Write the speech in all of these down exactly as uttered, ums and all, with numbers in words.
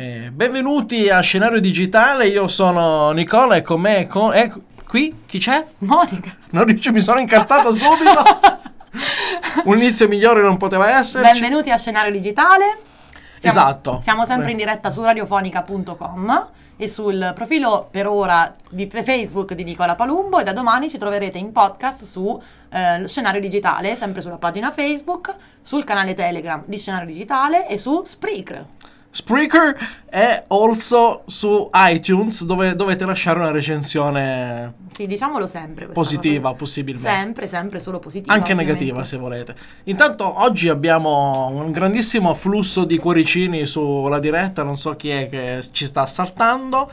Eh, benvenuti a Scenario Digitale, io sono Nicola e con me con... eh, qui chi c'è? Monica. Non riesco, mi sono incartato subito. Un inizio migliore non poteva esserci. Benvenuti a Scenario Digitale. Siamo, esatto. Siamo sempre in diretta su radiofonica punto com e sul profilo per ora di Facebook di Nicola Palumbo, e da domani ci troverete in podcast su eh, Scenario Digitale, sempre sulla pagina Facebook, sul canale Telegram di Scenario Digitale e su Spreaker. Spreaker è also su iTunes, dove dovete lasciare una recensione. Sì, diciamolo sempre. Positiva, cosa. possibilmente. Sempre, sempre solo positiva. Anche ovviamente. negativa, se volete. Intanto oggi abbiamo un grandissimo flusso di cuoricini sulla diretta, non so chi è che ci sta assaltando.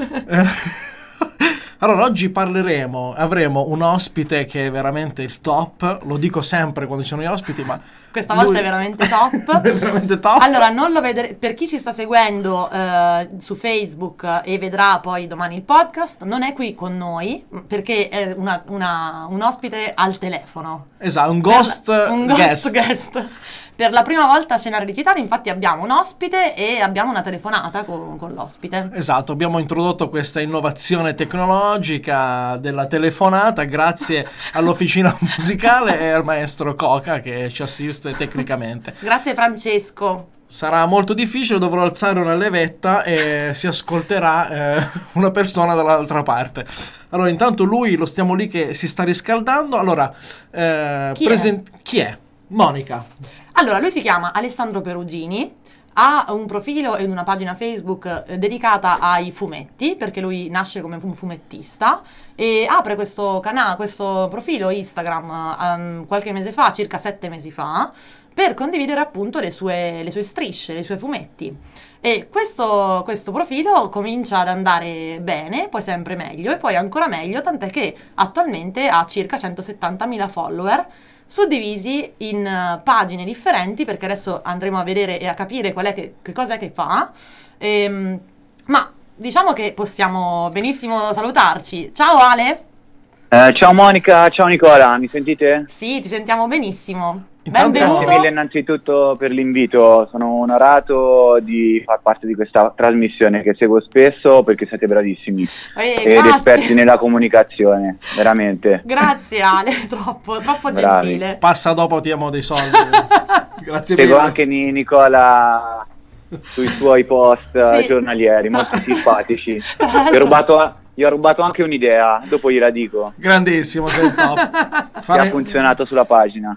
Allora, oggi parleremo, avremo un ospite che è veramente il top, lo dico sempre quando ci sono gli ospiti, ma questa volta lui... è veramente top. È veramente top. Allora, non lo vedrete, per chi ci sta seguendo eh, su Facebook e vedrà poi domani il podcast, non è qui con noi perché è una, una, un ospite al telefono. Esatto, un ghost, per, un ghost guest. guest. Per la prima volta a Scenario Digitale, infatti, abbiamo un ospite e abbiamo una telefonata con, con l'ospite. Esatto, abbiamo introdotto questa innovazione tecnologica della telefonata grazie all'officina musicale e al maestro Coca che ci assiste tecnicamente. Grazie Francesco. Sarà molto difficile, dovrò alzare una levetta e si ascolterà eh, una persona dall'altra parte. Allora, intanto lui lo stiamo lì che si sta riscaldando. Allora, eh, chi, presen- è? chi è? Monica. Allora, lui si chiama Alessandro Perugini, ha un profilo ed una pagina Facebook eh, dedicata ai fumetti, perché lui nasce come un fumettista, e apre questo canale, questo profilo Instagram um, qualche mese fa, circa sette mesi fa, per condividere appunto le sue, le sue strisce, i suoi fumetti. E questo, questo profilo comincia ad andare bene, poi sempre meglio e poi ancora meglio, tant'è che attualmente ha circa centosettantamila follower, suddivisi in uh, pagine differenti, perché adesso andremo a vedere e a capire qual è che, che cosa è che fa. Ehm, ma diciamo che possiamo benissimo salutarci. Ciao Ale! Eh, ciao Monica, ciao Nicola, mi sentite? Sì, ti sentiamo benissimo. Intanto- Benvenuto. Grazie mille innanzitutto per l'invito, sono onorato di far parte di questa trasmissione che seguo spesso perché siete bravissimi Eh, ed grazie. esperti nella comunicazione, veramente. Grazie Ale, troppo, troppo Bravi. gentile. Passa dopo, ti diamo dei soldi. Grazie Seguo mille. anche Ni- Nicola sui suoi post eh, Sì. giornalieri, molto simpatici. Tra Gli ho l'altro- rubato, gli ho rubato anche un'idea, dopo gliela dico, Grandissimo, sei il top. che Fare- ha funzionato sulla pagina.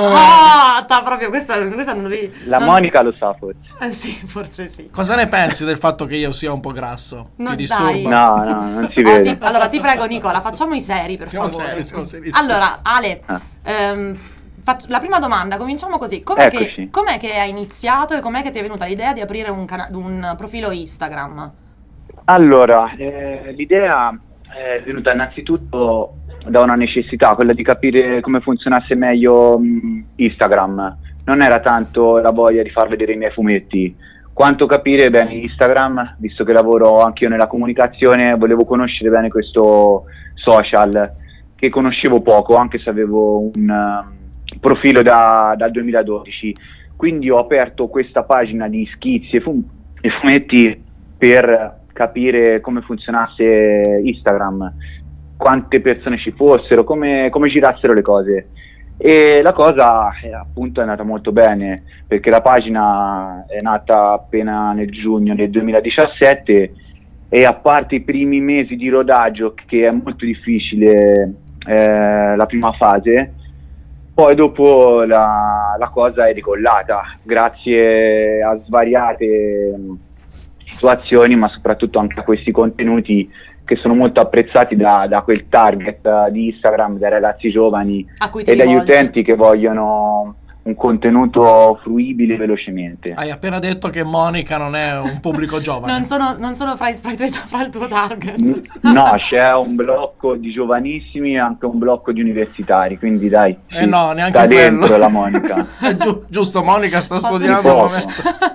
Ah, ta, proprio questa, questa non dovevi... La non- Monica lo sa forse. Eh, sì, forse sì. Cosa ne pensi del fatto che io sia un po' grasso? No, Ti dai. disturba? No, no, non si Oh, vede. ti- allora ti prego Nicola, facciamo i seri per Siamo favore. seri, siamo serissimi. Allora Ale, Ah. ehm, faccio- la prima domanda, cominciamo così. Com'è che, Eccoci. com'è che hai iniziato e com'è che ti è venuta l'idea di aprire un, cana- un profilo Instagram? Allora, eh, l'idea è venuta innanzitutto da una necessità, quella di capire come funzionasse meglio mh, Instagram. Non era tanto la voglia di far vedere i miei fumetti, quanto capire bene Instagram, visto che lavoro anch'io nella comunicazione, volevo conoscere bene questo social, che conoscevo poco, anche se avevo un um, profilo da, dal duemiladodici. Quindi ho aperto questa pagina di schizzi e, fum- e fumetti per capire come funzionasse Instagram, quante persone ci fossero, come, come girassero le cose. E la cosa eh, appunto è andata molto bene, perché la pagina è nata appena nel giugno del duemiladiciassette e, a parte i primi mesi di rodaggio, che è molto difficile, eh, la prima fase, poi dopo la, la cosa è decollata grazie a svariate mh, situazioni, ma soprattutto anche a questi contenuti che sono molto apprezzati da, da quel target uh, di Instagram, dai ragazzi giovani A cui ti e dagli rivolgi? utenti che vogliono un contenuto fruibile velocemente. Hai appena detto che Monica non è un pubblico giovane. Non sono, non sono fra, i, fra, i tuoi, fra il tuo target. N- No, c'è un blocco di giovanissimi e anche un blocco di universitari, quindi dai, Eh sì, no, neanche sta quello. dentro la Monica. È giu- giusto, Monica sta Fatto studiando di al poco. momento.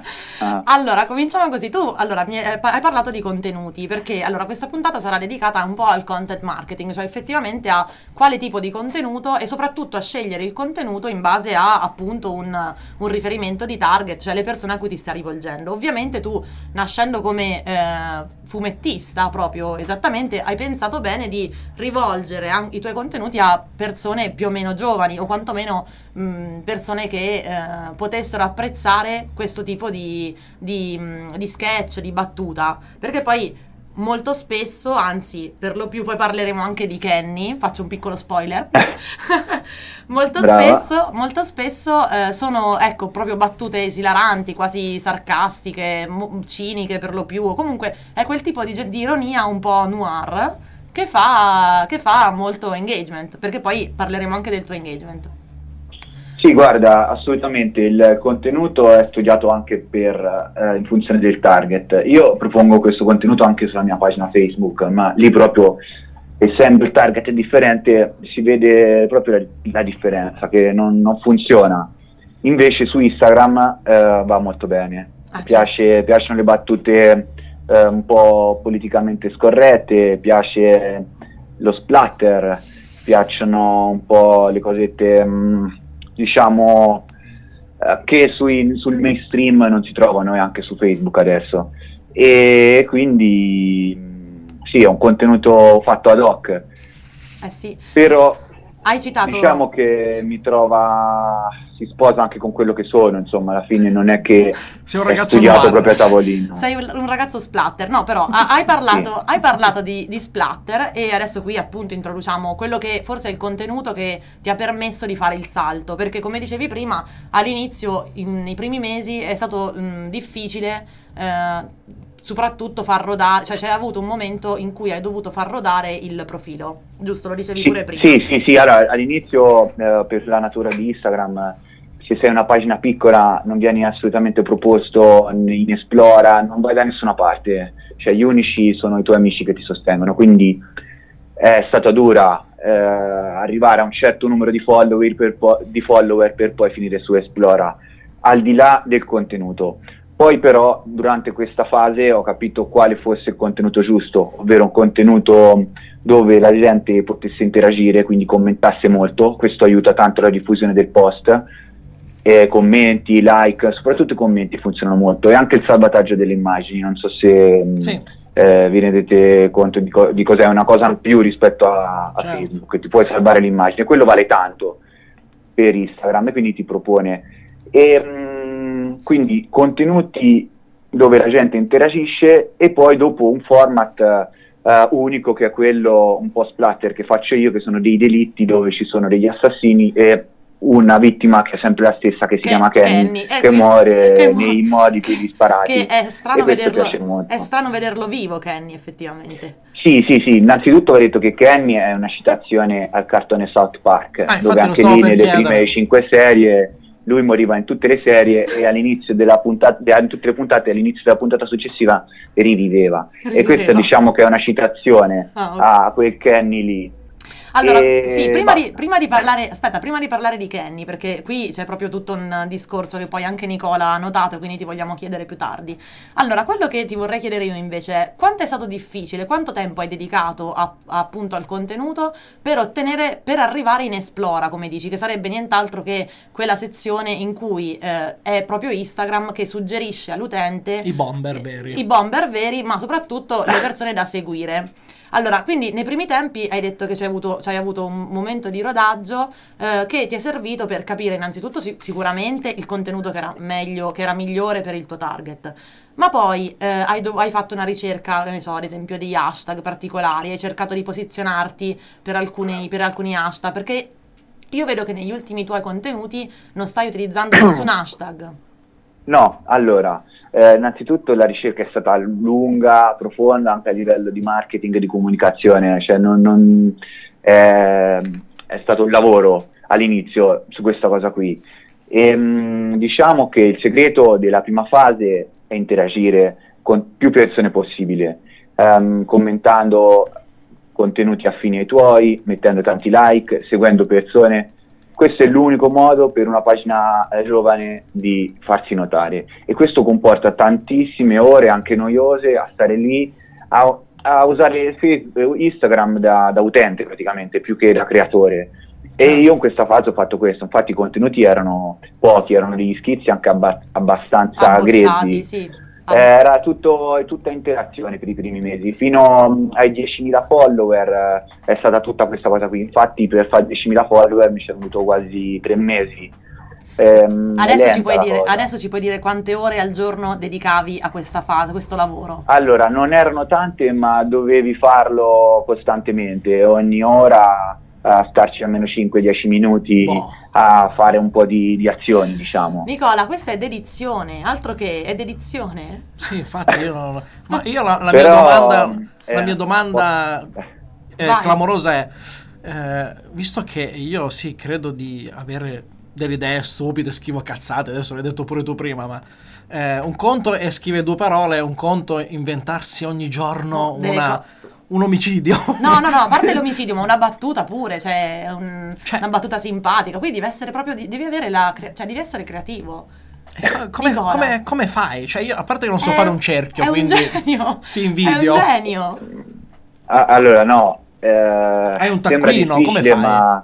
Ah. Allora, cominciamo così. Tu, allora, mi hai hai parlato di contenuti, perché allora questa puntata sarà dedicata un po' al content marketing, cioè effettivamente a quale tipo di contenuto e soprattutto a scegliere il contenuto in base a appunto un, un riferimento di target, cioè le persone a cui ti stai rivolgendo. Ovviamente tu, nascendo come eh, fumettista proprio esattamente, hai pensato bene di rivolgere anche i tuoi contenuti a persone più o meno giovani o quantomeno mh, persone che eh, potessero apprezzare questo tipo di Di, di sketch, di battuta, perché poi molto spesso, anzi per lo più poi parleremo anche di Kenny, faccio un piccolo spoiler, molto Brava. spesso, molto spesso eh, sono ecco proprio battute esilaranti, quasi sarcastiche, mo- ciniche per lo più, o comunque è quel tipo di, di ironia un po' noir che fa, che fa molto engagement, perché poi parleremo anche del tuo engagement. Sì, guarda, assolutamente, il contenuto è studiato anche per, eh, in funzione del target. Io propongo questo contenuto anche sulla mia pagina Facebook, ma lì proprio, essendo il target differente, si vede proprio la, la differenza, che non, non funziona. Invece su Instagram eh, va molto bene, Ah, piace, piacciono le battute eh, un po' politicamente scorrette, piace lo splatter, piacciono un po' le cosette... Mh, diciamo eh, che sui, sul mainstream non si trovano e anche su Facebook adesso, e quindi mh, sì, è un contenuto fatto ad hoc, Eh sì, però hai citato... diciamo che mi trova, si sposa anche con quello che sono, insomma, alla fine non è che Sei un è ragazzo studiato noir. proprio a tavolino. Sei un un ragazzo splatter, no, però ha- hai parlato, Sì. hai parlato di, di splatter e adesso qui appunto introduciamo quello che forse è il contenuto che ti ha permesso di fare il salto, perché come dicevi prima, all'inizio, in- nei primi mesi, è stato mh, difficile eh, soprattutto far rodare, cioè c'è avuto un momento in cui hai dovuto far rodare il profilo, giusto? Lo dicevi Sì, pure prima. sì, sì, sì, allora all'inizio eh, per la natura di Instagram, se sei una pagina piccola non vieni assolutamente proposto in Esplora, non vai da nessuna parte, cioè gli unici sono i tuoi amici che ti sostengono, quindi è stata dura eh, arrivare a un certo numero di follower, per po- di follower per poi finire su Esplora, al di là del contenuto. Poi però durante questa fase ho capito quale fosse il contenuto giusto, ovvero un contenuto dove la gente potesse interagire, quindi commentasse molto, questo aiuta tanto la diffusione del post, eh, commenti, like, soprattutto i commenti funzionano molto, e anche il salvataggio delle immagini, non so se mh, Sì. eh, vi rendete conto di, co- di cos'è, una cosa in più rispetto a, a Certo. Facebook, che ti puoi salvare l'immagine, quello vale tanto per Instagram e quindi ti propone. E, mh, quindi contenuti dove la gente interagisce, e poi dopo un format uh, unico, che è quello un po' splatter che faccio io, che sono dei delitti dove ci sono degli assassini e una vittima che è sempre la stessa, che si Che- chiama Kenny, Kenny, eh, che que- muore che mu- nei modi più disparati. Che è strano, e questo piace vederlo, molto. è strano vederlo vivo, Kenny, effettivamente. Sì, sì, sì, innanzitutto ho detto che Kenny è una citazione al cartone South Park, Ah, infatti dove lo anche stavo lì per nelle chiedere. prime cinque serie lui moriva in tutte le serie, e all'inizio della puntata, in tutte le puntate, all'inizio della puntata successiva riviveva. Riviveva. E questa diciamo che è una citazione Ah, ok. a quel Kenny lì. Allora, E sì, prima di, basta. prima di parlare, aspetta, prima di parlare di Kenny, perché qui c'è proprio tutto un discorso che poi anche Nicola ha notato, quindi ti vogliamo chiedere più tardi. Allora, quello che ti vorrei chiedere io invece è: quanto è stato difficile, quanto tempo hai dedicato a- appunto al contenuto per ottenere, per arrivare in Esplora, come dici, che sarebbe nient'altro che quella sezione in cui eh, è proprio Instagram che suggerisce all'utente I bomber veri. i bomber veri, ma soprattutto le persone da seguire. Allora, quindi nei primi tempi hai detto che c'hai avuto, c'hai avuto un momento di rodaggio eh, che ti è servito per capire innanzitutto sic- sicuramente il contenuto che era meglio, che era migliore per il tuo target, ma poi eh, hai, dov- hai fatto una ricerca, che ne so, ad esempio degli hashtag particolari, hai cercato di posizionarti per alcuni, per alcuni hashtag, perché io vedo che negli ultimi tuoi contenuti non stai utilizzando nessun hashtag. No, allora, eh, innanzitutto la ricerca è stata lunga, profonda, anche a livello di marketing e di comunicazione, cioè non, non, eh, è stato un lavoro all'inizio su questa cosa qui. E, mh, diciamo che il segreto della prima fase è interagire con più persone possibile, ehm, commentando contenuti affini ai tuoi, mettendo tanti like, seguendo persone questo è l'unico modo per una pagina eh, giovane di farsi notare, e questo comporta tantissime ore anche noiose a stare lì a, a usare Facebook, Instagram da, da utente praticamente più che da creatore. E io in questa fase ho fatto questo, infatti i contenuti erano pochi, erano degli schizzi anche abba- abbastanza grezzi. Sì. Era tutto, tutta interazione per i primi mesi, fino ai diecimila follower eh, è stata tutta questa cosa qui. Infatti per fare diecimila follower mi ci è venuto quasi tre mesi. Ehm, adesso, ci puoi dire, adesso ci puoi dire quante ore al giorno dedicavi a questa fase, a questo lavoro? Allora, non erano tante, ma dovevi farlo costantemente, ogni ora a starci almeno cinque dieci minuti boh. a fare un po' di, di azioni, diciamo. Nicola, questa è dedizione, altro che è dedizione? Sì, infatti io non... ma io la, la Però, mia domanda eh, la mia domanda eh, Vai. clamorosa è eh, visto che io sì credo di avere delle idee stupide, scrivo cazzate, adesso l'hai detto pure tu prima, ma eh, un conto è scrivere due parole, un conto è inventarsi ogni giorno Delle una co- un omicidio. No, no, no, a parte l'omicidio, ma una battuta pure, cioè, un- Cioè- una battuta simpatica, quindi deve essere proprio, devi avere la, cre- cioè devi essere creativo. Eh, come, Nicola. come- come fai? Cioè io a parte che non so È- fare un cerchio, è un quindi genio, ti invidio. È un genio. Ah, allora no, eh, Hai un sembra taccuino, come difficile, fai? ma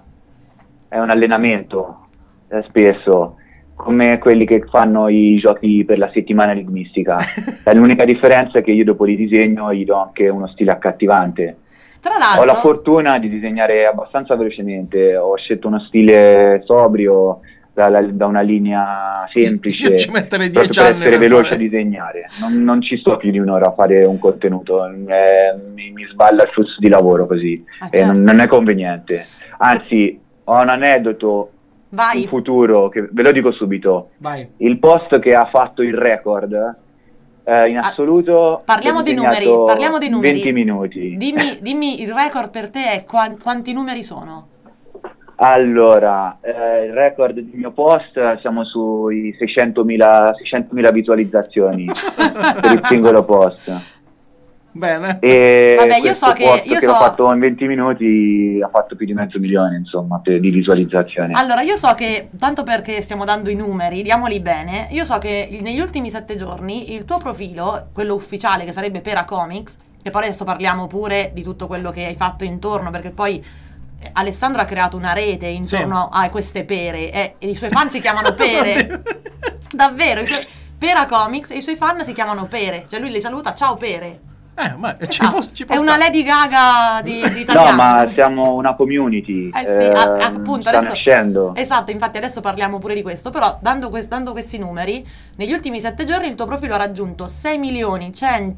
è un allenamento, eh, spesso, come quelli che fanno i giochi per la settimana enigmistica. È l'unica differenza è che io dopo li disegno gli do anche uno stile accattivante. Tra l'altro, Ho la fortuna di disegnare abbastanza velocemente, ho scelto uno stile sobrio, da, la- da una linea semplice, Io ci metterei proprio dieci per anni essere per veloce fare- a disegnare. Non, non ci sto più di un'ora a fare un contenuto, eh, mi, mi sballa il flusso di lavoro così, Ah, e certo. non, non è conveniente. Anzi, ho un aneddoto vai. in futuro, che ve lo dico subito. Vai. Il post che ha fatto il record eh, in Ah, assoluto parliamo l'ho dei disegnato numeri, parliamo dei in numeri. venti minuti. Dimmi, dimmi il record per te è qua- quanti numeri sono? Allora, eh, il record del mio post, siamo sui seicentomila seicentomila visualizzazioni per il singolo post. Bene. E Vabbè, io questo so che- post io che so- l'ho fatto in venti minuti ha fatto più di mezzo milione, insomma, per- di visualizzazioni. Allora, io so che, tanto perché stiamo dando i numeri, diamoli bene, io so che il- negli ultimi sette giorni il tuo profilo, quello ufficiale che sarebbe Pera Comics, che poi adesso parliamo pure di tutto quello che hai fatto intorno, perché poi eh, Alessandro ha creato una rete intorno a queste pere e, e i suoi fan si chiamano Pere. Davvero, i suoi- Pera Comics e i suoi fan si chiamano Pere, cioè lui li saluta, ciao Pere. Eh, ma ci Ah, può, ci può è una stare. Lady Gaga di, di No, italiano. ma siamo una community, Eh sì, a- ehm, appunto, sta adesso, nascendo. esatto, infatti adesso parliamo pure di questo, però dando, quest- dando questi numeri, negli ultimi sette giorni il tuo profilo ha raggiunto sei milioni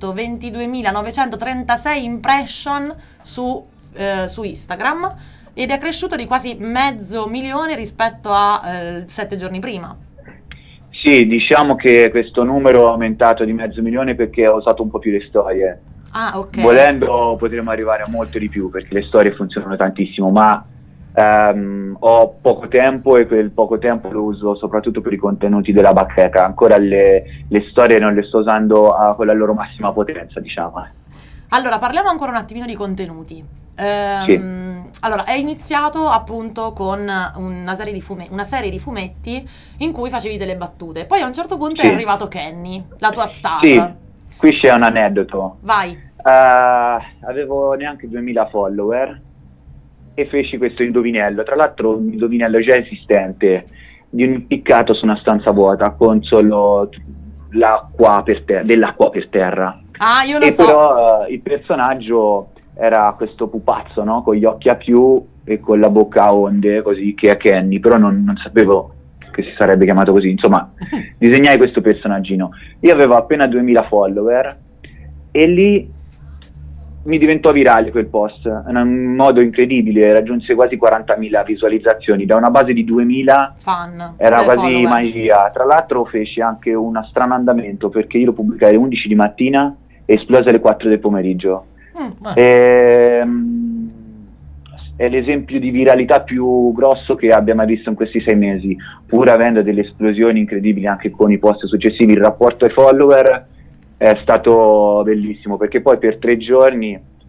centoventiduemilanovecenotrentasei impression su, eh, su Instagram ed è cresciuto di quasi mezzo milione rispetto a eh, sette giorni prima. Sì, diciamo che questo numero è aumentato di mezzo milione perché ho usato un po' più le storie. Ah, ok. Volendo potremmo arrivare a molto di più perché le storie funzionano tantissimo, ma ehm, ho poco tempo e quel poco tempo lo uso soprattutto per i contenuti della bacheca. Ancora le, le storie non le sto usando a, con la loro massima potenza, diciamo. Allora, parliamo ancora un attimino di contenuti. Ehm, Allora, è iniziato appunto con una serie, di fume- una serie di fumetti in cui facevi delle battute. Poi a un certo punto Sì. è arrivato Kenny, la tua star. Sì, qui c'è un aneddoto. Vai. Eh, avevo neanche duemila follower e feci questo indovinello, tra l'altro un indovinello già esistente, di un impiccato su una stanza vuota con solo l'acqua per terra, dell'acqua per terra. Ah, io lo E so. però eh, il personaggio era questo pupazzo, no? Con gli occhi a più e con la bocca a onde, così, che è Kenny, però non, non sapevo che si sarebbe chiamato così. Insomma, disegnai questo personaggino. Io avevo appena duemila follower e lì mi diventò virale quel post, in un modo incredibile, raggiunse quasi quarantamila visualizzazioni, da una base di duemila Fan. era Beh, quasi follower. magia. Tra l'altro feci anche un strano andamento perché io lo pubblicai alle undici di mattina e esplose alle quattro del pomeriggio. Mm. Ma- Ehm, è l'esempio di viralità più grosso che abbia mai visto in questi sei mesi, pur avendo delle esplosioni incredibili anche con i post successivi. Il rapporto ai follower è stato bellissimo perché poi per tre giorni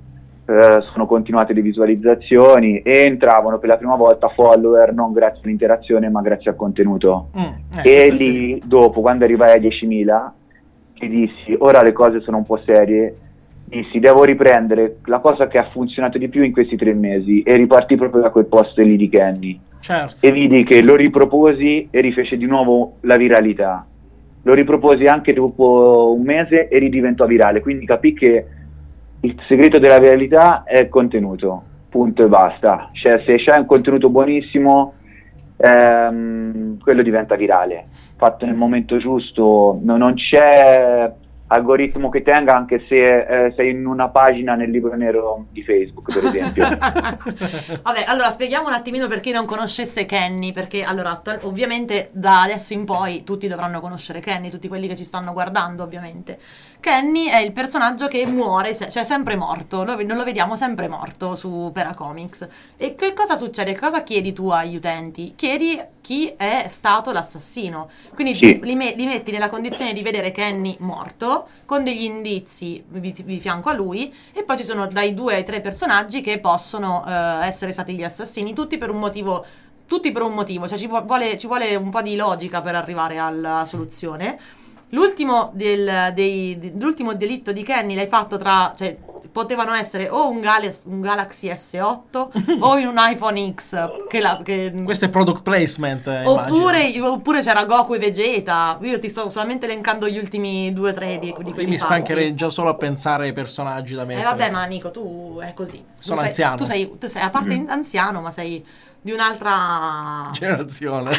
eh, sono continuate le visualizzazioni e entravano per la prima volta follower non grazie all'interazione ma grazie al contenuto. Mm, eh, e lì dopo, quando arrivai a diecimila, ti dissi ora le cose sono un po' serie, dissi devo riprendere la cosa che ha funzionato di più in questi tre mesi e ripartì proprio da quel post lì di Kenny. Certo. E vidi che lo riproposi e rifece di nuovo la viralità. Lo riproposi anche dopo un mese e ridiventò virale, quindi capì che il segreto della viralità è il contenuto, punto e basta. Cioè, se c'è un contenuto buonissimo, ehm, quello diventa virale, fatto nel momento giusto. No, non c'è algoritmo che tenga, anche se eh, sei in una pagina nel libro nero di Facebook, per esempio. Vabbè, allora spieghiamo un attimino per chi non conoscesse Kenny, perché allora attual- ovviamente da adesso in poi tutti dovranno conoscere Kenny, tutti quelli che ci stanno guardando ovviamente. Kenny è il personaggio che muore, se- cioè sempre morto, lo, non lo vediamo sempre morto su Peracomics. E che cosa succede? Cosa chiedi tu agli utenti? Chiedi chi è stato l'assassino, quindi Sì. tu li, me- li metti nella condizione di vedere Kenny morto con degli indizi di, di fianco a lui, e poi ci sono dai due ai tre personaggi che possono eh, essere stati gli assassini, tutti per un motivo tutti per un motivo, cioè ci vuole, ci vuole un po' di logica per arrivare alla soluzione. L'ultimo, del, dei, de- l'ultimo delitto di Kenny l'hai fatto tra, cioè potevano essere o un, Gal- un Galaxy S otto o un iPhone X, che la, che, Questo è product placement, eh, oppure, immagino. oppure c'era Goku e Vegeta. Io ti sto solamente elencando gli ultimi due o tre di, di Io quelli mi fatti. stancherei già solo a pensare ai personaggi da Eh mettere. vabbè, ma Nico, tu è così. Tu Sono sei, anziano. Tu sei, tu sei a parte Mm. anziano, ma sei di un'altra Generazione.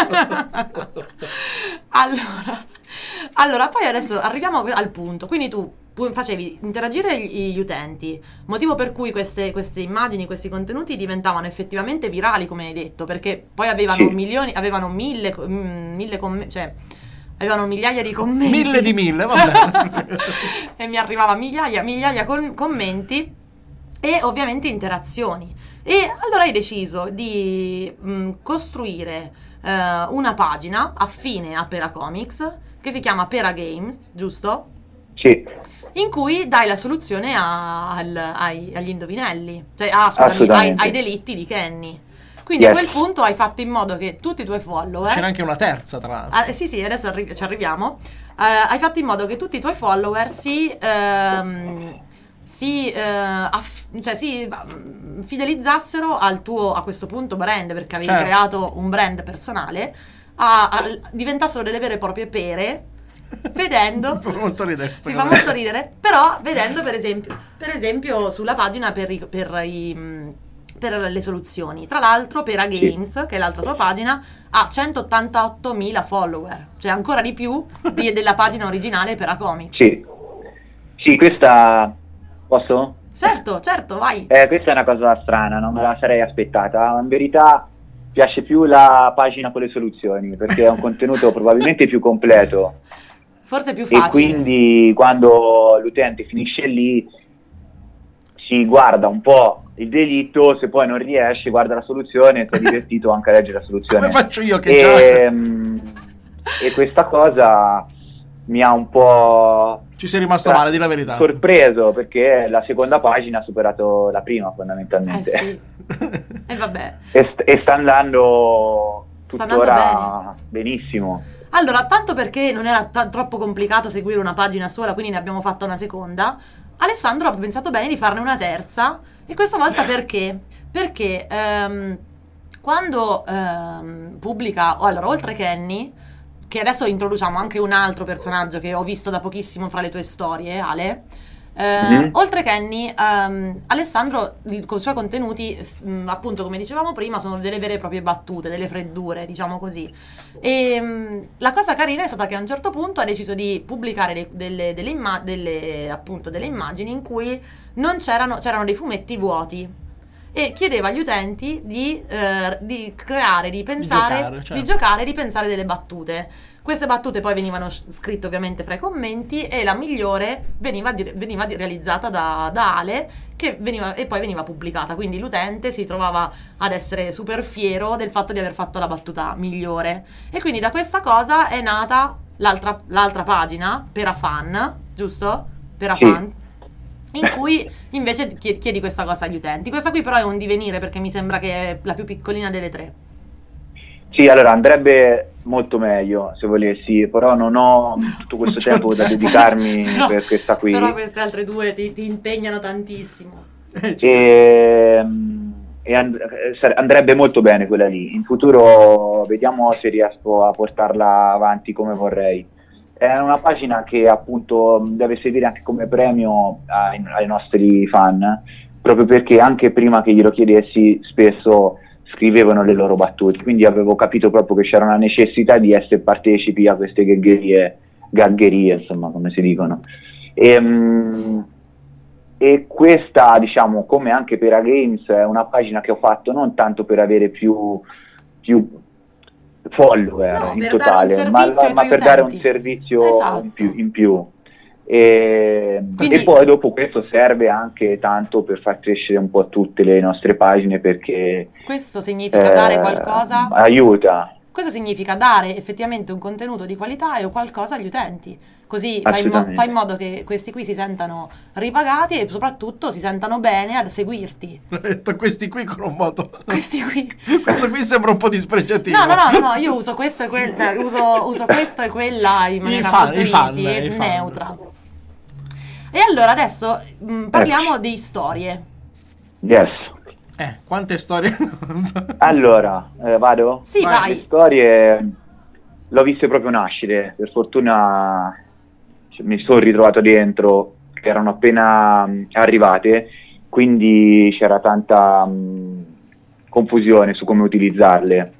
allora, allora, poi adesso arriviamo al punto. Quindi tu pu- facevi interagire gli, gli utenti, motivo per cui queste, queste immagini, questi contenuti diventavano effettivamente virali, come hai detto, perché poi avevano Sì. milioni, avevano mille, co- mm, mille commenti, cioè avevano migliaia di commenti. Mille di mille, va bene. E mi arrivava migliaia, migliaia con commenti e ovviamente interazioni. E allora hai deciso di mh, costruire eh, una pagina affine a Peracomics che si chiama Pera Games, giusto? Sì, In cui dai la soluzione a- al- ai- agli indovinelli, cioè ah, scusami, ai, Assolutamente. ai delitti di Kenny. Quindi Yes. a quel punto hai fatto in modo che tutti i tuoi follower C'era anche una terza, tra l'altro. Ah, sì, sì, adesso arri- ci arriviamo. Eh, hai fatto in modo che tutti i tuoi follower si, ehm, si, eh, aff- cioè si mm, fidelizzassero al tuo, a questo punto, brand, perché avevi Certo. creato un brand personale, a- a- diventassero delle vere e proprie pere, vedendo... Fa molto ridere questa Si fa cosa. molto ridere, però vedendo per esempio, per esempio sulla pagina per i, per i, mh, per le soluzioni. Tra l'altro Pera Games, che è l'altra tua pagina, ha centottantottomila follower, cioè ancora di più di- della pagina originale Peracomics. sì. Sì, questa... Posso? Certo, certo, vai. Eh, questa è una cosa strana, non me la sarei aspettata. In verità piace più la pagina con le soluzioni, perché è un contenuto probabilmente più completo. Forse è più E facile. quindi quando l'utente finisce lì si guarda un po' il delitto, se poi non riesce guarda la soluzione, si è divertito anche a leggere la soluzione. Come faccio io che e, mm, e questa cosa mi ha un po' già ci sei rimasto male, di la verità. sorpreso, perché la seconda pagina ha superato la prima Eh fondamentalmente. sì. E vabbè. e, st- e sta andando Sta andando tuttora benissimo. Allora, tanto perché non era ta- troppo complicato seguire una pagina sola, quindi ne abbiamo fatta una seconda, Alessandro ha pensato bene di farne una terza. E questa volta perché? Perché ehm, quando ehm, pubblica, oh, allora, oltre Kenny, che adesso introduciamo anche un altro personaggio che ho visto da pochissimo fra le tue storie, Ale. Eh, Mhm. Oltre Kenny, ehm, Alessandro il- con i suoi contenuti, s- mh, appunto come dicevamo prima, sono delle vere e proprie battute, delle freddure, diciamo così. E mh, la cosa carina è stata che a un certo punto ha deciso di pubblicare de- delle, delle, imma- delle, appunto, delle immagini in cui non c'erano, c'erano dei fumetti vuoti. E chiedeva agli utenti di, eh, di creare, di pensare, giocare, di certo. giocare, di pensare delle battute. Queste battute poi venivano s- scritte ovviamente fra i commenti, e la migliore veniva, di- veniva di- realizzata da, da Ale, che veniva, e poi veniva pubblicata. Quindi l'utente si trovava ad essere super fiero del fatto di aver fatto la battuta migliore. E quindi da questa cosa è nata l'altra, l'altra pagina, Pera Fan, giusto? Pera Sì. Fans. in cui invece chiedi, chiedi questa cosa agli utenti. Questa qui però è un divenire, perché mi sembra che è la più piccolina delle tre. Sì, allora andrebbe molto meglio se volessi, però non ho tutto questo tempo da dedicarmi però, per questa qui. Però queste altre due ti, ti impegnano tantissimo. E, e and- andrebbe molto bene quella lì. In futuro vediamo se riesco a portarla avanti come vorrei. È una pagina che appunto deve servire anche come premio ai, ai nostri fan, proprio perché anche prima che glielo chiedessi spesso scrivevano le loro battute, quindi avevo capito proprio che c'era una necessità di essere partecipi a queste gagherie, gagherie insomma, come si dicono. E, um, e questa, diciamo, come anche per A Games, è una pagina che ho fatto non tanto per avere più, più follower no, in totale, ma, ma per dare un servizio esatto. in più. In più. E, Quindi, e poi dopo questo serve anche tanto per far crescere un po' tutte le nostre pagine, perché questo significa eh, dare qualcosa, aiuta. Questo significa dare effettivamente un contenuto di qualità e qualcosa agli utenti, così fai in, mo- fai in modo che questi qui si sentano ripagati e soprattutto si sentano bene ad seguirti. Ho detto questi qui con un moto. Questi qui. Questo qui sembra un po' dispregiativo. No, no, no, no, no, io uso questo e quel, cioè uso, uso questo e quella in maniera fan, molto easy e neutra. E allora adesso mh, parliamo eh. di storie. Yes. Eh, quante storie? Allora, eh, vado? Sì, vai. vai. Le storie l'ho viste proprio nascere, per fortuna mi sono ritrovato dentro, che erano appena mh, arrivate, quindi c'era tanta mh, confusione su come utilizzarle.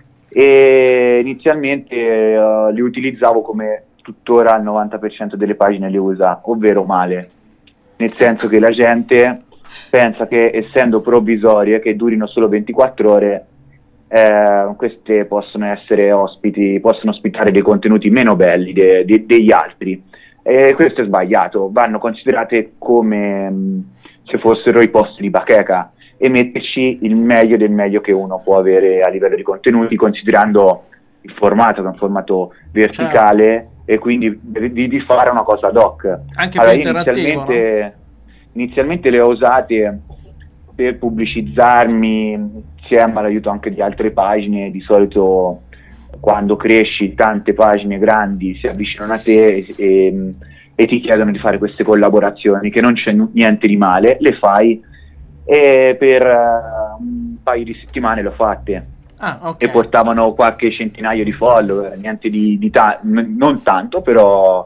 E inizialmente uh, li utilizzavo come tuttora il novanta per cento delle pagine le usa, ovvero male, nel senso che la gente pensa che essendo provvisorie, che durino solo ventiquattro ore, eh, queste possono essere ospiti, possono ospitare dei contenuti meno belli de, de, degli altri, e questo è sbagliato. Vanno considerate come mh, se fossero i posti di bacheca e metterci il meglio del meglio che uno può avere a livello di contenuti, considerando il formato, che è un formato verticale, certo. E quindi di, di fare una cosa ad hoc. Anche allora, più interattivo, inizialmente, no? inizialmente le ho usate per pubblicizzarmi insieme all'aiuto anche di altre pagine. Di solito quando cresci tante pagine grandi si avvicinano a te e, e, e ti chiedono di fare queste collaborazioni, che non c'è niente di male, le fai, e per uh, un paio di settimane l'ho fatte. Ah, okay. E portavano qualche centinaio di follower, niente di, di ta- n- non tanto, però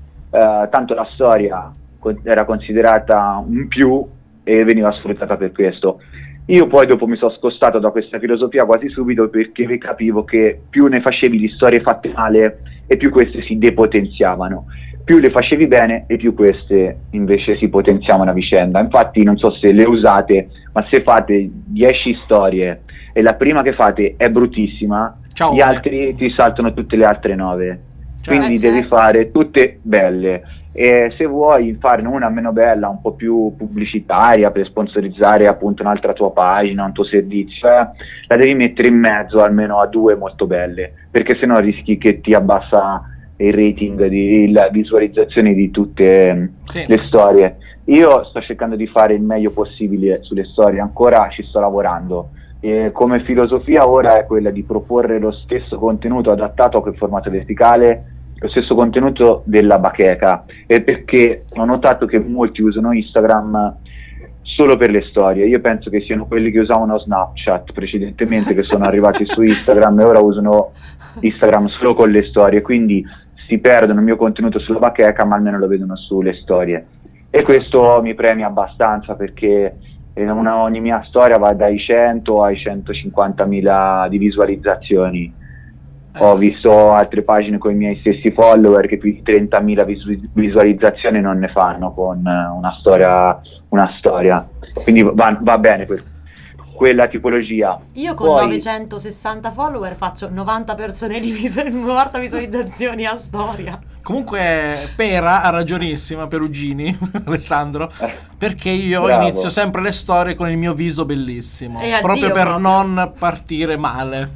uh, tanto la storia co- era considerata un più e veniva sfruttata per questo. Io poi dopo mi sono spostato da questa filosofia quasi subito, perché capivo che più ne facevi di storie fatte male e più queste si depotenziavano, più le facevi bene e più queste invece si potenziavano a vicenda. Infatti non so se le usate, ma se fate dieci storie e la prima che fate è bruttissima, Ciao, gli altri ti saltano tutte le altre nove, cioè, quindi certo. devi fare tutte belle, e se vuoi farne una meno bella, un po' più pubblicitaria per sponsorizzare appunto un'altra tua pagina, un tuo servizio, eh, la devi mettere in mezzo almeno a due molto belle, perché sennò rischi che ti abbassa il rating, di, la visualizzazione di tutte sì. le storie. Io sto cercando di fare il meglio possibile sulle storie, ancora ci sto lavorando. E come filosofia ora è quella di proporre lo stesso contenuto adattato a quel formato verticale, lo stesso contenuto della bacheca, e perché ho notato che molti usano Instagram solo per le storie. Io penso che siano quelli che usavano Snapchat precedentemente che sono arrivati su Instagram e ora usano Instagram solo con le storie, quindi si perdono il mio contenuto sulla bacheca ma almeno lo vedono sulle storie, e questo mi premia abbastanza, perché una, ogni mia storia va dai cento ai centocinquantamila di visualizzazioni. Eh. Ho visto altre pagine con i miei stessi follower che più di trentamila visu- visualizzazioni non ne fanno con una storia, una storia. Quindi va, va bene per quella tipologia. Io con Poi, novecentosessanta follower faccio novanta persone di visu- novanta visualizzazioni a storia. Comunque Pera ha ragionissima, Perugini, Alessandro, eh, perché io bravo. inizio sempre le storie con il mio viso bellissimo, e proprio addio, per proprio. non partire male.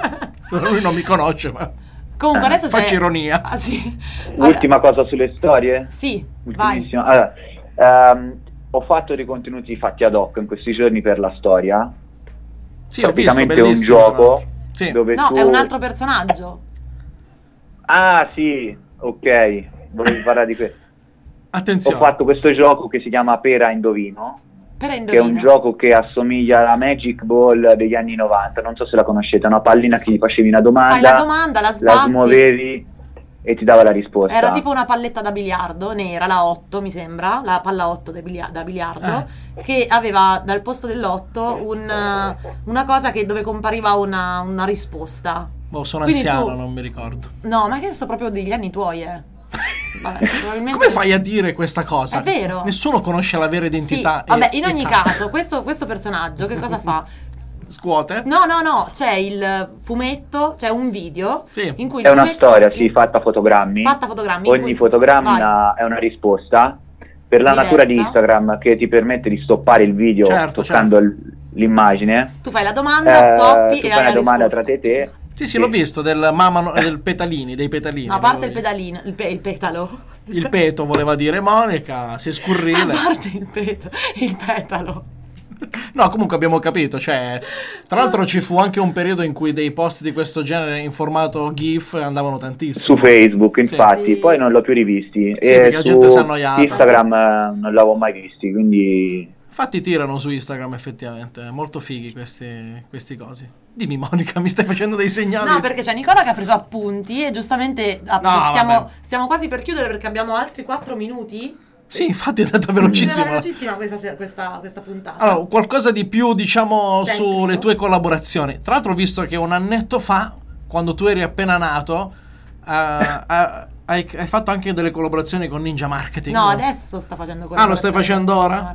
Lui non mi conosce, ma comunque adesso faccio c'è... ironia. Ah, sì. Ultima allora... cosa sulle storie? Sì, vai. vai. Allora, Ehm, ho fatto dei contenuti fatti ad hoc in questi giorni per la storia. Sì, ho visto, praticamente è un bellissimo, gioco sì. dove No, tu... è un altro personaggio. Ah sì, ok, volevo parlare di questo. Attenzione. Ho fatto questo gioco che si chiama Pera Indovino, Per che è indovina. un gioco che assomiglia alla Magic Ball degli anni novanta, non so se la conoscete, una pallina che gli facevi una domanda, Fai la domanda, la la sbatti. smuovevi e ti dava la risposta. Era tipo una palletta da biliardo, nera, la otto mi sembra, la palla otto da, bilia- da biliardo, Eh. che aveva dal posto dell'otto un, una cosa che dove compariva una, una risposta. Boh, sono Quindi anziano, tu- non mi ricordo. No, ma che sono proprio degli anni tuoi, eh. Vabbè, probabilmente... Come fai a dire questa cosa? È vero. Nessuno conosce la vera identità. Sì, vabbè, e- in ogni età. caso, questo, questo personaggio che cosa fa? Scuote? No, no, no, c'è il fumetto, c'è un video Sì. in cui il È una fumetto- sì, sì, fatta a fotogrammi. Fatta a fotogrammi. in Ogni cui- fotogramma è una risposta. Per la Diversa. natura di Instagram che ti permette di stoppare il video Certo, toccando l- l'immagine. Tu fai la domanda, Eh, stoppi tu e fai hai la una domanda risposta. tra te e te. Sì, sì, l'ho visto, del mamma del petalini, dei petalini. No, a parte il L'ho visto. pedalino, il, pe- il petalo. Il peto voleva dire Monica, sei scurrile. A parte il peto, il petalo. No, comunque abbiamo capito, cioè, tra l'altro ci fu anche un periodo in cui dei post di questo genere in formato GIF andavano tantissimo. Su Facebook, Sì. infatti, Sì. poi non l'ho più rivisti. Sì, e perché la su gente si è annoiata. Instagram eh, non l'avevo mai visti, quindi Infatti tirano su Instagram effettivamente, molto fighi questi, questi cosi. Dimmi Monica, mi stai facendo dei segnali? No, perché c'è Nicola che ha preso appunti e giustamente ah, No, stiamo, vabbè. stiamo quasi per chiudere perché abbiamo altri quattro minuti. Sì, infatti è andata Era velocissima. velocissima questa, se- questa, questa puntata. Allora, qualcosa di più, diciamo, Tecnico. sulle tue collaborazioni. Tra l'altro ho visto che un annetto fa, quando tu eri appena nato, eh, eh, hai, hai fatto anche delle collaborazioni con Ninja Marketing. No, adesso sta facendo quello. Ah, lo stai facendo ora?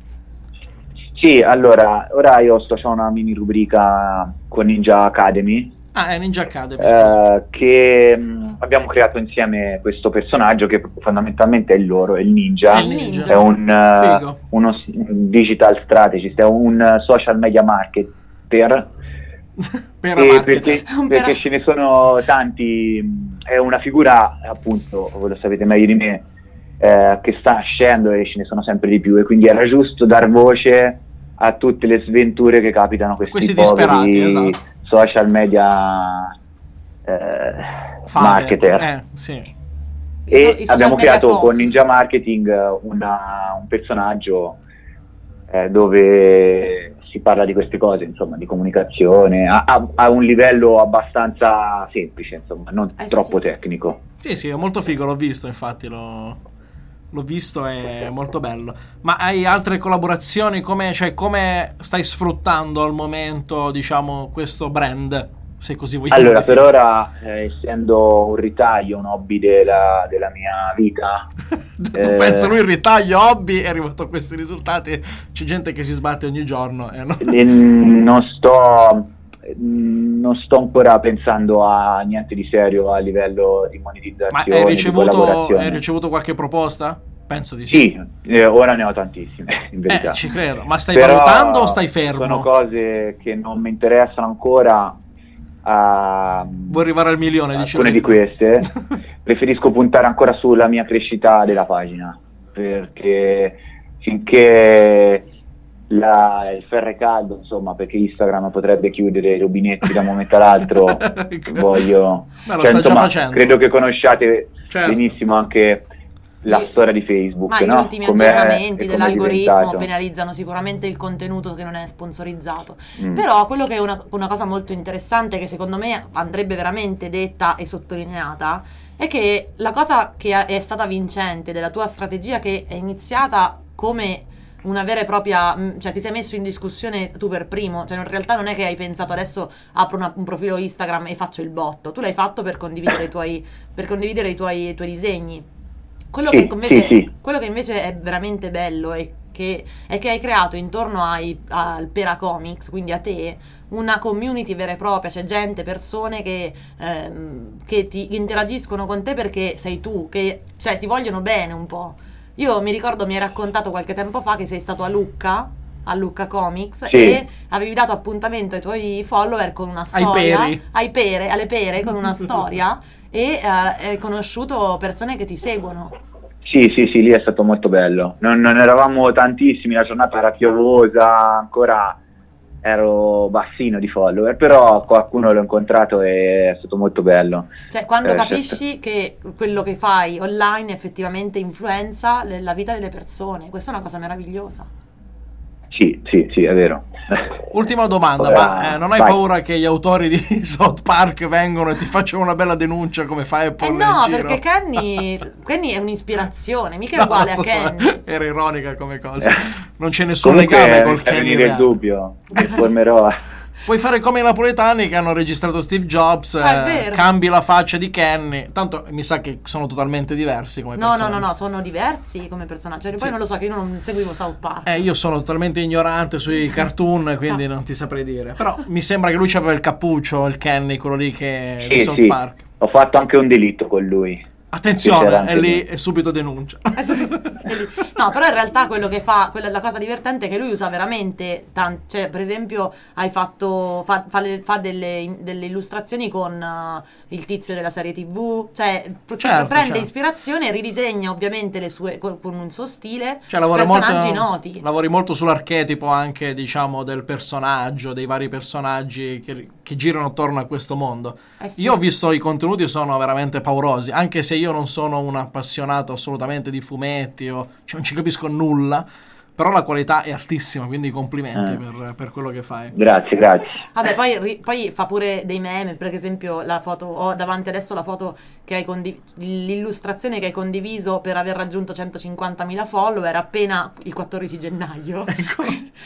sì, allora, ora io sto facendo una mini rubrica con Ninja Academy, Ah, è Ninja Academy. scusa. eh, che mh, abbiamo creato insieme questo personaggio che fondamentalmente è il loro, è il ninja. È il ninja. ninja. È un, eh, Figo. uno s- un digital strategist, è un eh, social media marketer. Per E marketing. perché, Un perché per- ce ne sono tanti, mh, è una figura, appunto, voi lo sapete meglio di me, eh, che sta nascendo e ce ne sono sempre di più, e quindi era giusto dar voce a tutte le sventure che capitano a questi, Questi poveri disperati, esatto. social media eh, Fame. marketer. Eh, sì. I so- E i social abbiamo media creato con cosi. Ninja Marketing una- un personaggio eh, dove si parla di queste cose, insomma, di comunicazione, a, a- a un livello abbastanza semplice, insomma, non Eh troppo sì. tecnico. Sì, sì, è molto figo, l'ho visto, infatti, l'ho, l'ho visto, è molto bello. Ma hai altre collaborazioni? Come, cioè, come stai sfruttando al momento, diciamo, questo brand, se così vogliamo Allora, per definire? ora, eh, essendo un ritaglio, un hobby della, della mia vita, Tu eh, pensa, lui il ritaglio, hobby, è arrivato a questi risultati. C'è gente che si sbatte ogni giorno. Eh, no? eh, non sto non sto ancora pensando a niente di serio a livello di Ma monetizzazione, hai di ricevuto, collaborazione. hai ricevuto qualche proposta? Penso di sì. Sì, eh, ora ne ho tantissime, in verità. Eh, ci credo. Ma stai Però valutando o stai fermo? Sono cose che non mi interessano ancora. A Vuoi arrivare al milione? dici alcune la di verità. queste preferisco puntare ancora sulla mia crescita della pagina, perché finché la, il ferro è caldo, insomma, perché Instagram potrebbe chiudere i rubinetti da un momento all'altro, voglio Beh, lo cioè, sta già insomma, facendo. credo che conosciate Certo. benissimo anche la Sì. storia di Facebook, Ma gli no? ultimi Com'è aggiornamenti e com'è dell'algoritmo diventato. penalizzano sicuramente il contenuto che non è sponsorizzato. Mm. Però quello che è una, una cosa molto interessante, che secondo me andrebbe veramente detta e sottolineata, è che la cosa che è stata vincente della tua strategia, che è iniziata come una vera e propria, mh, cioè ti sei messo in discussione tu per primo, cioè in realtà non è che hai pensato adesso apro una- un profilo Instagram e faccio il botto, tu l'hai fatto per condividere i tuoi, per condividere i tuoi, i tuoi disegni. Quello, Sì, che invece, sì, sì. quello che invece è veramente bello è che, è che hai creato intorno ai, al Pera Comics, quindi a te, una community vera e propria, c'è gente, persone che, ehm, che ti interagiscono con te perché sei tu, che cioè ti vogliono bene un po'. Io mi ricordo, mi hai raccontato qualche tempo fa che sei stato a Lucca, a Lucca Comics, Sì. e avevi dato appuntamento ai tuoi follower con una Ai storia, peri. ai pere, alle pere, con una storia, e eh, hai conosciuto persone che ti seguono. Sì, sì, sì, lì è stato molto bello. Non, non eravamo tantissimi, la giornata era piovosa, ancora ero bassino di follower, però qualcuno l'ho incontrato e è stato molto bello. Cioè, quando Eh, capisci che quello che fai online effettivamente influenza le- la vita delle persone, questa è una cosa meravigliosa. Sì, sì, sì, è vero. Ultima domanda, Ora, ma eh, non hai vai. paura che gli autori di South Park vengano e ti facciano una bella denuncia come fa Apple Eh nel no, giro? perché Kenny, Kenny è un'ispirazione, mica è No, uguale so, a so, Kenny. era ironica come cosa. Non c'è nessun Comunque legame mi col fa Kenny venire il reale. dubbio, mi informerò. Puoi fare come i napoletani che hanno registrato Steve Jobs, Ah, è eh, vero. cambi la faccia di Kenny. Tanto mi sa che sono totalmente diversi come No, no, personaggi. no, no, sono diversi come personaggi. Cioè, poi Sì. non lo so, che io non seguivo South Park. Eh, io sono totalmente ignorante sui cartoon, quindi Ciao. non ti saprei dire. Però mi sembra che lui aveva il cappuccio, il Kenny, quello lì che è di Sì, South sì, Park. ho fatto anche un delitto con lui. Attenzione, c'era è anche lì lui. e subito denuncia. È subito- è lì. No, però in realtà quello che fa, quella, la cosa divertente è che lui usa veramente tan- cioè per esempio hai fatto fa, fa, le- fa delle, delle illustrazioni con uh, il tizio della serie tv, cioè pro- Certo, prende certo. ispirazione e ridisegna ovviamente le sue con, con un suo stile Cioè, lavori personaggi molto, noti. lavori molto sull'archetipo anche, diciamo, del personaggio, dei vari personaggi che, che girano attorno a questo mondo. Eh sì. Io ho visto i contenuti, sono veramente paurosi, anche se io non sono un appassionato assolutamente di fumetti o cioè, non ci capisco nulla, però la qualità è altissima, quindi complimenti Eh. per, per quello che fai. Grazie, grazie. Vabbè, poi, ri- poi fa pure dei meme, per esempio la foto, ho davanti adesso la foto che hai condiviso, l'illustrazione che hai condiviso per aver raggiunto centocinquantamila follower appena il quattordici gennaio. Ecco.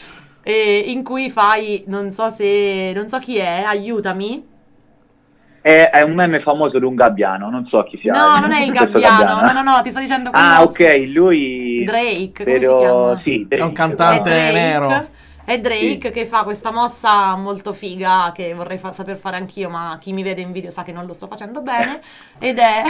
E in cui fai, non so se, non so chi è, aiutami. È, è un meme famoso di un gabbiano, non so chi sia. No, non è il questo gabbiano, no, no, no, ti sto dicendo quello. Ah, ok, lui... Drake, come vedo- si chiama? Sì, Drake, È un cantante esatto. È Drake, nero. è Drake Sì. che fa questa mossa molto figa che vorrei fa- saper fare anch'io, ma chi mi vede in video sa che non lo sto facendo bene. Ed è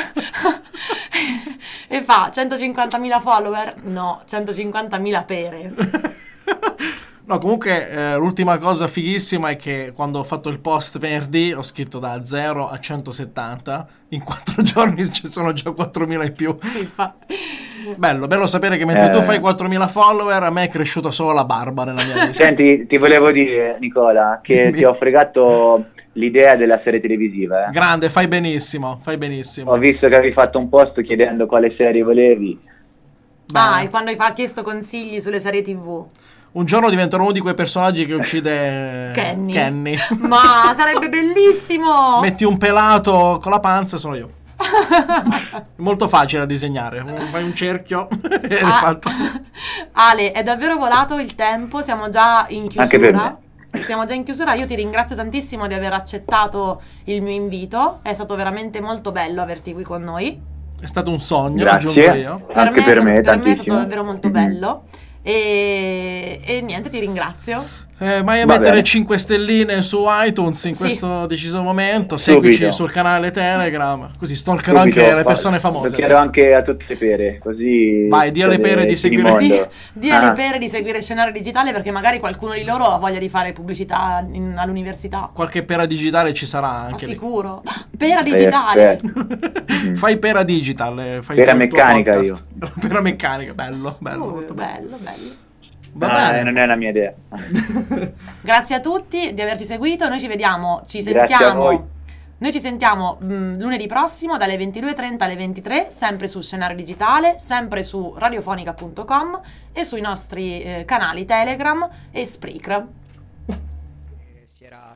e fa centocinquantamila follower? No, centocinquantamila pere. No, comunque eh, l'ultima cosa fighissima è che quando ho fatto il post venerdì ho scritto da zero a centosettanta, in quattro giorni ci sono già quattromila in più. Sì, infatti. Bello, bello sapere che mentre Eh. tu fai quattromila follower a me è cresciuta solo la barba nella mia vita. Senti, ti volevo dire, Nicola, che Dimmi. ti ho fregato l'idea della serie televisiva. Eh. Grande, fai benissimo, fai benissimo. Ho visto che avevi fatto un post chiedendo quale serie volevi. Bene. Ah, e quando hai fa- chiesto consigli sulle serie tv. Un giorno diventerò uno di quei personaggi che uccide Kenny. Kenny. Ma sarebbe bellissimo! Metti un pelato con la panza, sono io. È molto facile da disegnare. Fai un cerchio e hai Ah, fatto. Ale, è davvero volato il tempo, siamo già in Anche per chiusura. Siamo già in chiusura, io ti ringrazio tantissimo di aver accettato il mio invito, è stato veramente molto bello averti qui con noi. È stato un sogno, Grazie. aggiungo io. Anche è per stato- me, per me è tantissimo. stato davvero molto Mhm. bello e, e niente, ti ringrazio. Eh, vai a Va mettere bene. cinque stelline su iTunes in Sì. questo deciso momento. Seguici Subito. sul canale Telegram, così stalkerò Subito, anche le fa- persone famose. Lo chiedo adesso. anche a tutte le pere, così... Vai, di alle siete pere di seguire- finimondo. Di, di alle Ah. pere di seguire Scenario Digitale perché magari qualcuno di loro ha voglia di fare pubblicità in- all'università. Qualche pera digitale ci sarà Ma anche lì. sicuro. Pera digitale. Perfetto. Fai pera digital. eh, Fai Pera il tuo meccanica podcast. Pera meccanica, bello, bello. Uh, molto bello. bello, bello. Va Ah, bene. non è la mia idea. Grazie a tutti di averci seguito. Noi ci vediamo, ci Grazie a sentiamo. voi. Noi ci sentiamo mh, lunedì prossimo dalle ventidue e trenta alle ventitré, sempre su Scenario Digitale, sempre su radiofonica punto com e sui nostri eh, canali Telegram e Spreaker. Si era